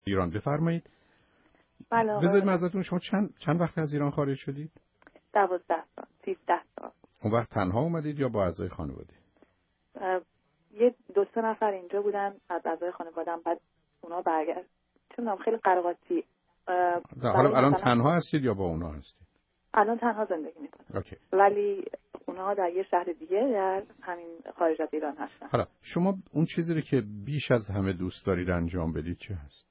ایران. بفرمایید. بله. بذارید من ازتون، شما چند وقت از ایران خارج شدید؟ 12 سال، 13 سال. اون وقت تنها اومدید یا با اعضای خانواده؟ یه 2-3 نفر اینجا بودن از اعضای خانواده‌ام، بعد اونا برگشت. چه می‌دونم خیلی قراقاتی. حالا الان تنها هستید یا با اونا هستید؟ الان تنها زندگی می‌کنم. اوکی. ولی اونا در یه شهر دیگه در همین خارج از ایران هستن. حالا شما اون چیزی رو که بیش از همه دوست دارید انجام بدید چه هست؟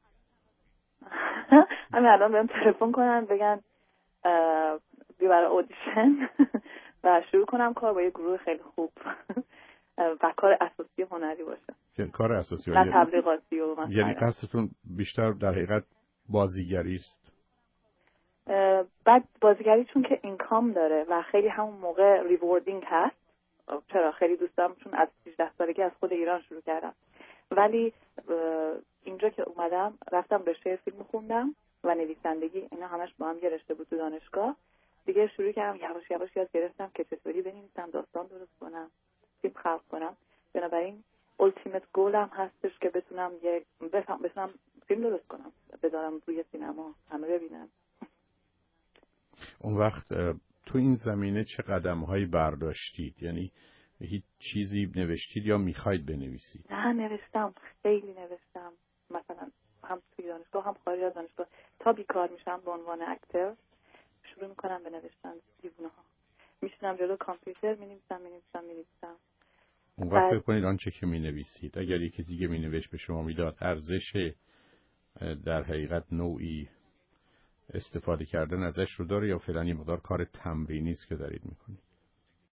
همین الان بهم تلفن کنن بگن بیا برای اودیشن و شروع کنم کار با یه گروه خیلی خوب و کار اساسی هنری باشه. کار اساسی نه تبلیغاتی و مثلا. یعنی قصدتون بیشتر در حقیقت بازیگری است؟ بعد بازیگری چون که اینکام داره و خیلی همون موقع ریواردینگ هست. چرا خیلی دوست دارم، چون از 18 سالگی از خود ایران شروع کردم. ولی اینجا که اومدم رفتم رشته فیلم خوندم و نویسندگی، اینا همش با هم یه رشته بود تو دانشگاه. دیگه شروع کردم یواش یواش یاد گرفتم که چطوری بنویسم، داستان درست کنم، فیلم خلق کنم. بنابراین التیمت گولم هستش که بتونم فیلم درست کنم، بذارم روی سینما همه ببینن. اون وقت تو این زمینه چه قدم‌هایی برداشتید؟ یعنی هیچ چیزی نوشتید یا میخواید بنویسید؟ نه نوشتم، خیلی نوشتم. مثلا هم توی دانشگاه هم خارج از دانشگاه. تا بیکار میشم به عنوان اکتر شروع میکنم به نوشتن دیوونه‌ها. میشینم جلو کامپیوتر مینویسم. اون وقت فکر کنید آنچه که مینویسید اگر یکی دیگه مینوشت به شما میداد ارزش در حقیقت نوعی استفاده کردن ازش رو داره یا فعلا یه مقدار کار تمرینی است که دارید میکنید؟